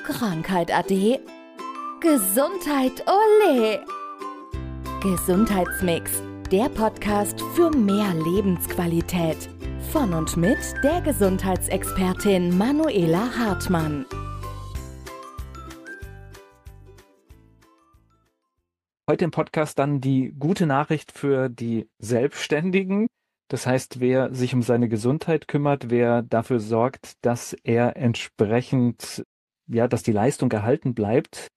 Krankheit ade. Gesundheit ole. Gesundheitsmix, der Podcast für mehr Lebensqualität. Von und mit der Gesundheitsexpertin Manuela Hartmann. Heute im Podcast dann die gute Nachricht für die Selbstständigen. Das heißt, wer sich um seine Gesundheit kümmert, wer dafür sorgt, dass er entsprechend, dass die Leistung erhalten bleibt.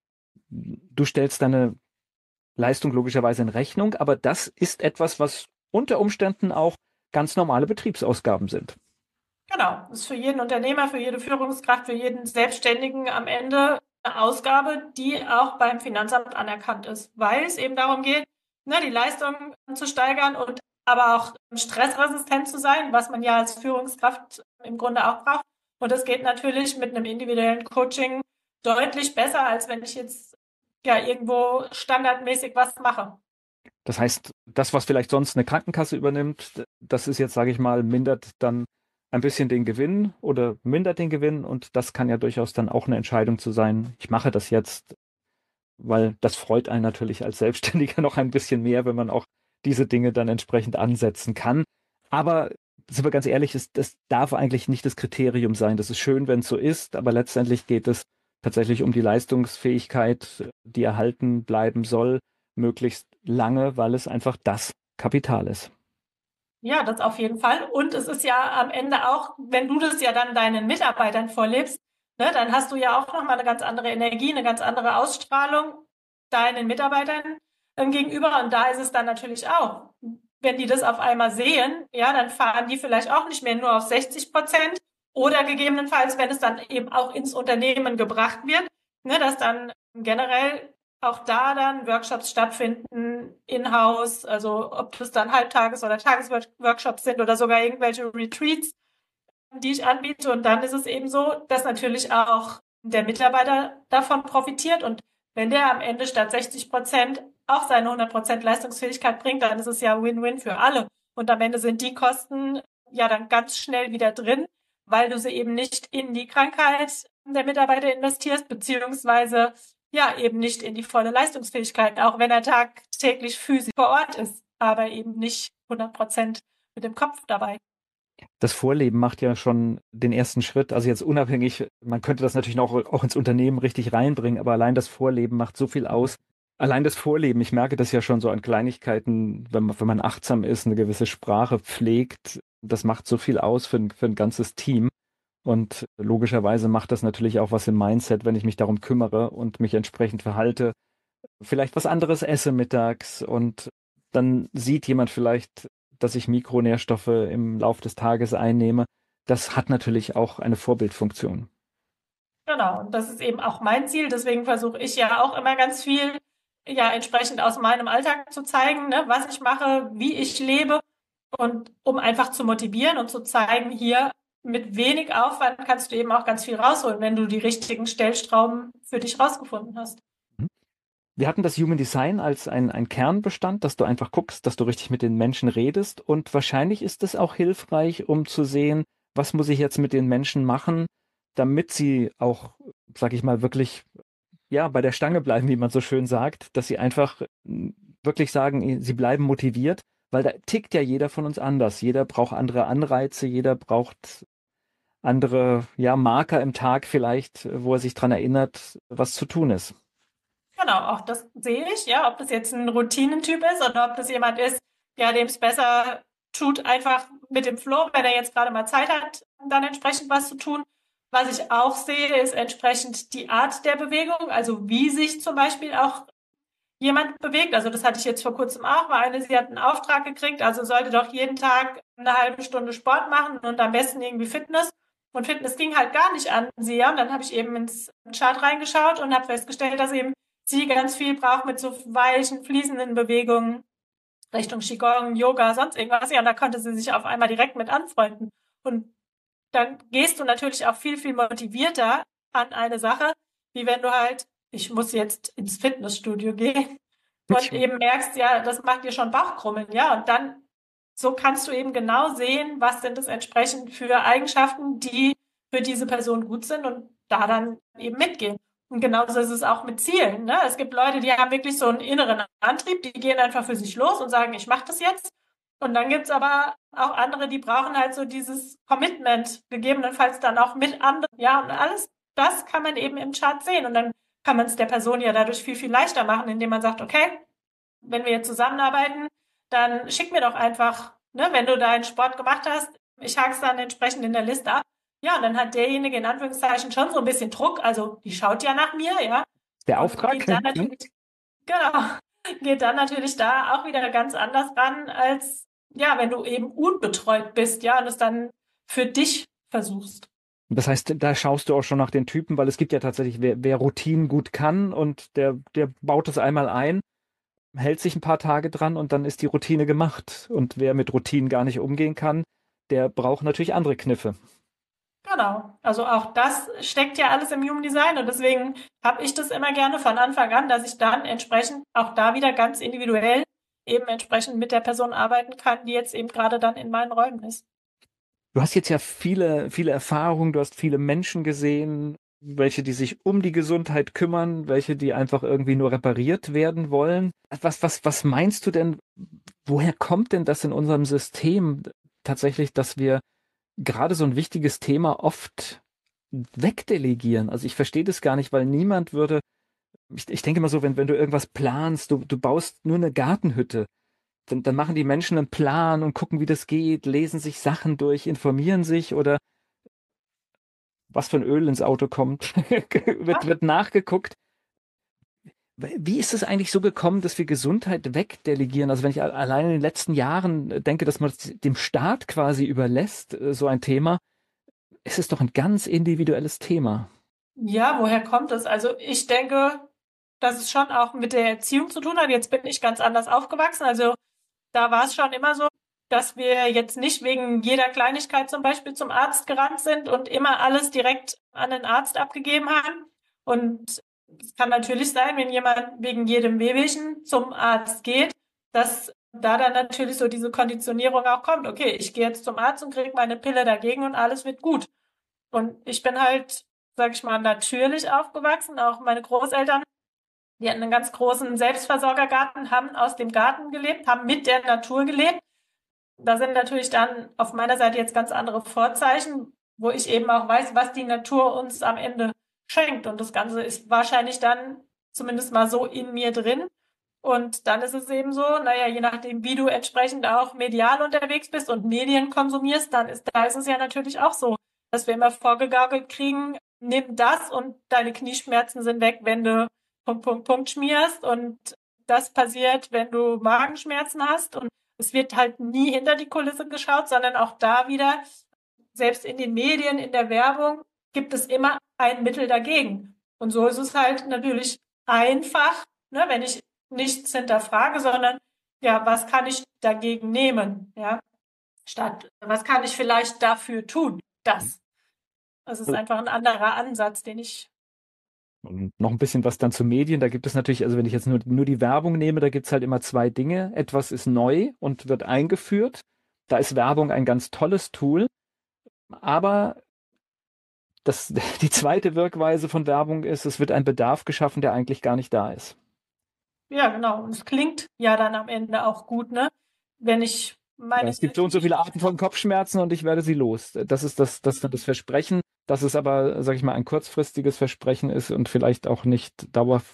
Du stellst deine Leistung logischerweise in Rechnung, aber das ist etwas, was unter Umständen auch ganz normale Betriebsausgaben sind. Genau, das ist für jeden Unternehmer, für jede Führungskraft, für jeden Selbstständigen am Ende eine Ausgabe, die auch beim Finanzamt anerkannt ist, weil es eben darum geht, die Leistung zu steigern und aber auch stressresistent zu sein, was man ja als Führungskraft im Grunde auch braucht. Und das geht natürlich mit einem individuellen Coaching deutlich besser, als wenn ich jetzt irgendwo standardmäßig was mache. Das heißt, das, was vielleicht sonst eine Krankenkasse übernimmt, das ist jetzt, sage ich mal, mindert dann ein bisschen den Gewinn oder mindert den Gewinn, und das kann ja durchaus dann auch eine Entscheidung zu sein. Ich mache das jetzt, weil das freut einen natürlich als Selbstständiger noch ein bisschen mehr, wenn man auch diese Dinge dann entsprechend ansetzen kann. Aber sind wir ganz ehrlich, das darf eigentlich nicht das Kriterium sein. Das ist schön, wenn es so ist, aber letztendlich geht es tatsächlich um die Leistungsfähigkeit, die erhalten bleiben soll, möglichst lange, weil es einfach das Kapital ist. Ja, das auf jeden Fall. Und es ist ja am Ende auch, wenn du das ja dann deinen Mitarbeitern vorlebst, dann hast du ja auch nochmal eine ganz andere Energie, eine ganz andere Ausstrahlung deinen Mitarbeitern gegenüber. Und da ist es dann natürlich auch, wenn die das auf einmal sehen, dann fahren die vielleicht auch nicht mehr nur auf 60% oder gegebenenfalls, wenn es dann eben auch ins Unternehmen gebracht wird, dass dann generell auch da dann Workshops stattfinden, in-house, also ob das dann Halbtages- oder Tagesworkshops sind oder sogar irgendwelche Retreats, die ich anbiete. Und dann ist es eben so, dass natürlich auch der Mitarbeiter davon profitiert. Und wenn der am Ende statt 60% auch seine 100% Leistungsfähigkeit bringt, dann ist es ja Win-Win für alle. Und am Ende sind die Kosten ja dann ganz schnell wieder drin, weil du sie eben nicht in die Krankheit der Mitarbeiter investierst, beziehungsweise eben nicht in die volle Leistungsfähigkeit, auch wenn er tagtäglich physisch vor Ort ist, aber eben nicht 100% mit dem Kopf dabei. Das Vorleben macht ja schon den ersten Schritt. Also jetzt unabhängig, man könnte das natürlich auch ins Unternehmen richtig reinbringen, aber allein das Vorleben macht so viel aus. Allein das Vorleben, ich merke das ja schon so an Kleinigkeiten, wenn man achtsam ist, eine gewisse Sprache pflegt, das macht so viel aus für ein ganzes Team. Und logischerweise macht das natürlich auch was im Mindset, wenn ich mich darum kümmere und mich entsprechend verhalte. Vielleicht was anderes esse mittags, und dann sieht jemand vielleicht, dass ich Mikronährstoffe im Lauf des Tages einnehme. Das hat natürlich auch eine Vorbildfunktion. Genau, und das ist eben auch mein Ziel. Deswegen versuche ich ja auch immer ganz viel, entsprechend aus meinem Alltag zu zeigen, was ich mache, wie ich lebe, und um einfach zu motivieren und zu zeigen, hier mit wenig Aufwand kannst du eben auch ganz viel rausholen, wenn du die richtigen Stellschrauben für dich rausgefunden hast. Wir hatten das Human Design als ein Kernbestand, dass du einfach guckst, dass du richtig mit den Menschen redest, und wahrscheinlich ist es auch hilfreich, um zu sehen, was muss ich jetzt mit den Menschen machen, damit sie auch, sag ich mal, wirklich bei der Stange bleiben, wie man so schön sagt, dass sie einfach wirklich sagen, sie bleiben motiviert, weil da tickt ja jeder von uns anders. Jeder braucht andere Anreize, jeder braucht andere, Marker im Tag vielleicht, wo er sich dran erinnert, was zu tun ist. Genau, auch das sehe ich, ob das jetzt ein Routinentyp ist oder ob das jemand ist, dem es besser tut, einfach mit dem Flow, wenn er jetzt gerade mal Zeit hat, dann entsprechend was zu tun. Was ich auch sehe, ist entsprechend die Art der Bewegung, also wie sich zum Beispiel auch jemand bewegt. Also das hatte ich jetzt vor kurzem auch, weil sie hat einen Auftrag gekriegt, also sollte doch jeden Tag eine halbe Stunde Sport machen und am besten irgendwie Fitness. Und Fitness ging halt gar nicht an sie. Und dann habe ich eben ins Chart reingeschaut und habe festgestellt, dass eben sie ganz viel braucht mit so weichen, fließenden Bewegungen Richtung Qigong, Yoga, sonst irgendwas. Ja, und da konnte sie sich auf einmal direkt mit anfreunden. Und dann gehst du natürlich auch viel, viel motivierter an eine Sache, wie wenn du halt, ich muss jetzt ins Fitnessstudio gehen und eben merkst, das macht dir schon Bauchkrummeln, und dann, so kannst du eben genau sehen, was sind es entsprechend für Eigenschaften, die für diese Person gut sind und da dann eben mitgehen. Und genauso ist es auch mit Zielen. Ne? Es gibt Leute, die haben wirklich so einen inneren Antrieb, die gehen einfach für sich los und sagen, ich mache das jetzt. Und dann gibt's aber auch andere, die brauchen halt so dieses Commitment, gegebenenfalls dann auch mit anderen. Ja, und alles das kann man eben im Chart sehen. Und dann kann man es der Person ja dadurch viel, viel leichter machen, indem man sagt, okay, wenn wir jetzt zusammenarbeiten, dann schick mir doch einfach, ne, wenn du deinen Sport gemacht hast, ich hake es dann entsprechend in der Liste ab. Ja, und dann hat derjenige in Anführungszeichen schon so ein bisschen Druck, also die schaut ja nach mir, ja. Der Und Auftrag. geht dann natürlich, genau, geht dann natürlich da auch wieder ganz anders ran, als ja, wenn du eben unbetreut bist, ja, und es dann für dich versuchst. Das heißt, da schaust du auch schon nach den Typen, weil es gibt ja tatsächlich, wer Routinen gut kann und der baut es einmal ein, hält sich ein paar Tage dran und dann ist die Routine gemacht. Und wer mit Routinen gar nicht umgehen kann, der braucht natürlich andere Kniffe. Genau. Also auch das steckt ja alles im Human Design und deswegen habe ich das immer gerne von Anfang an, dass ich dann entsprechend auch da wieder ganz individuell eben entsprechend mit der Person arbeiten kann, die jetzt eben gerade dann in meinen Räumen ist. Du hast jetzt ja viele, viele Erfahrungen, du hast viele Menschen gesehen, welche, die sich um die Gesundheit kümmern, welche, die einfach irgendwie nur repariert werden wollen. Was meinst du denn, woher kommt denn das in unserem System tatsächlich, dass wir gerade so ein wichtiges Thema oft wegdelegieren? Also ich verstehe das gar nicht, weil niemand würde, ich denke mal so, wenn du irgendwas planst, du baust nur eine Gartenhütte, dann machen die Menschen einen Plan und gucken, wie das geht, lesen sich Sachen durch, informieren sich oder was für ein Öl ins Auto kommt, wird nachgeguckt. Wie ist es eigentlich so gekommen, dass wir Gesundheit wegdelegieren? Also wenn ich allein in den letzten Jahren denke, dass man es dem Staat quasi überlässt, so ein Thema, ist es doch ein ganz individuelles Thema. Ja, woher kommt es? Also ich denke, dass es schon auch mit der Erziehung zu tun hat. Jetzt bin ich ganz anders aufgewachsen. Also da war es schon immer so, dass wir jetzt nicht wegen jeder Kleinigkeit zum Beispiel zum Arzt gerannt sind und immer alles direkt an den Arzt abgegeben haben. Und es kann natürlich sein, wenn jemand wegen jedem Wehwehchen zum Arzt geht, dass da dann natürlich so diese Konditionierung auch kommt. Okay, ich gehe jetzt zum Arzt und kriege meine Pille dagegen und alles wird gut. Und ich bin halt, sag ich mal, natürlich aufgewachsen. Auch meine Großeltern, die hatten einen ganz großen Selbstversorgergarten, haben aus dem Garten gelebt, haben mit der Natur gelebt. Da sind natürlich dann auf meiner Seite jetzt ganz andere Vorzeichen, wo ich eben auch weiß, was die Natur uns am Ende schenkt. Und das Ganze ist wahrscheinlich dann zumindest mal so in mir drin. Und dann ist es eben so, naja, je nachdem, wie du entsprechend auch medial unterwegs bist und Medien konsumierst, da ist es ja natürlich auch so, dass wir immer vorgegaukelt kriegen, nimm das und deine Knieschmerzen sind weg, wenn du Punkt, Punkt, Punkt schmierst. Und das passiert, wenn du Magenschmerzen hast. Und es wird halt nie hinter die Kulisse geschaut, sondern auch da wieder, selbst in den Medien, in der Werbung, gibt es immer ein Mittel dagegen. Und so ist es halt natürlich einfach, ne, wenn ich nichts hinterfrage, sondern ja, was kann ich dagegen nehmen, ja, statt was kann ich vielleicht dafür tun, das. Das ist einfach ein anderer Ansatz, den ich. Und noch ein bisschen was dann zu Medien. Da gibt es natürlich, also wenn ich jetzt nur die Werbung nehme, da gibt es halt immer zwei Dinge. Etwas ist neu und wird eingeführt. Da ist Werbung ein ganz tolles Tool. Aber die zweite Wirkweise von Werbung ist, es wird ein Bedarf geschaffen, der eigentlich gar nicht da ist. Ja, genau. Und es klingt ja dann am Ende auch gut, ne? Wenn ich Ja, es gibt so und so viele Arten von Kopfschmerzen und ich werde sie los. Das ist das Versprechen, dass es aber, sage ich mal, ein kurzfristiges Versprechen ist und vielleicht auch nicht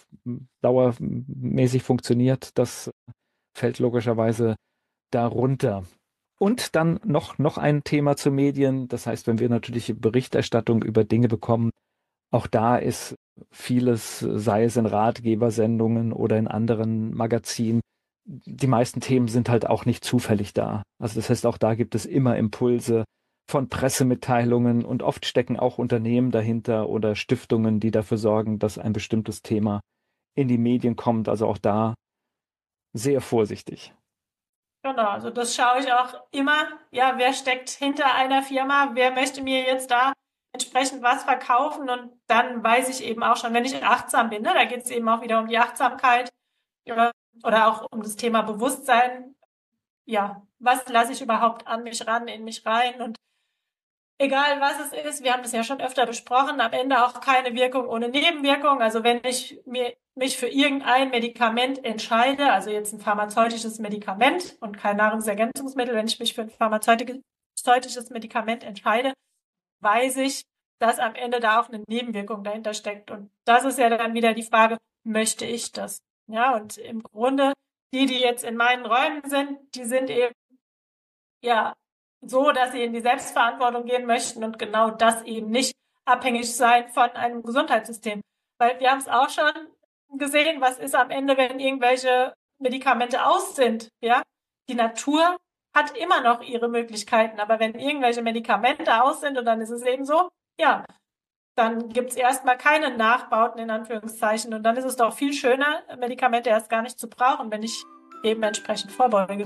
dauermäßig funktioniert. Das fällt logischerweise darunter. Und dann noch ein Thema zu Medien. Das heißt, wenn wir natürlich Berichterstattung über Dinge bekommen, auch da ist vieles, sei es in Ratgebersendungen oder in anderen Magazinen, die meisten Themen sind halt auch nicht zufällig da. Also das heißt, auch da gibt es immer Impulse von Pressemitteilungen und oft stecken auch Unternehmen dahinter oder Stiftungen, die dafür sorgen, dass ein bestimmtes Thema in die Medien kommt. Also auch da sehr vorsichtig. Genau, also das schaue ich auch immer. Ja, wer steckt hinter einer Firma? Wer möchte mir jetzt da entsprechend was verkaufen? Und dann weiß ich eben auch schon, wenn ich achtsam bin, ne, da geht es eben auch wieder um die Achtsamkeit, ja, oder auch um das Thema Bewusstsein. Ja, was lasse ich überhaupt an mich ran, in mich rein? Und egal was es ist, wir haben das ja schon öfter besprochen, am Ende auch keine Wirkung ohne Nebenwirkung. Also wenn ich mich für irgendein Medikament entscheide, also jetzt ein pharmazeutisches Medikament und kein Nahrungsergänzungsmittel, wenn ich mich für ein pharmazeutisches Medikament entscheide, weiß ich, dass am Ende da auch eine Nebenwirkung dahinter steckt. Und das ist ja dann wieder die Frage, möchte ich das? Ja, und im Grunde, die jetzt in meinen Räumen sind, die sind eben, ja, so, dass sie in die Selbstverantwortung gehen möchten und genau das eben nicht abhängig sein von einem Gesundheitssystem. Weil wir haben es auch schon gesehen, was ist am Ende, wenn irgendwelche Medikamente aus sind, ja? Die Natur hat immer noch ihre Möglichkeiten, aber wenn irgendwelche Medikamente aus sind und dann ist es eben so, ja, dann gibt es erstmal keine Nachbauten in Anführungszeichen und dann ist es doch viel schöner, Medikamente erst gar nicht zu brauchen, wenn ich eben entsprechend vorbeuge.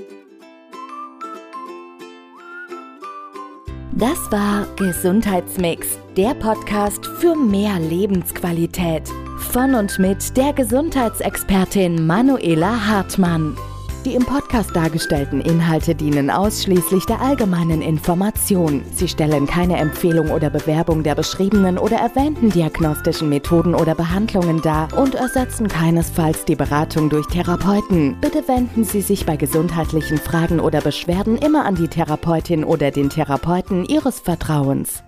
Das war Gesundheitsmix, der Podcast für mehr Lebensqualität. Von und mit der Gesundheitsexpertin Manuela Hartmann. Die im Podcast dargestellten Inhalte dienen ausschließlich der allgemeinen Information. Sie stellen keine Empfehlung oder Bewerbung der beschriebenen oder erwähnten diagnostischen Methoden oder Behandlungen dar und ersetzen keinesfalls die Beratung durch Therapeuten. Bitte wenden Sie sich bei gesundheitlichen Fragen oder Beschwerden immer an die Therapeutin oder den Therapeuten Ihres Vertrauens.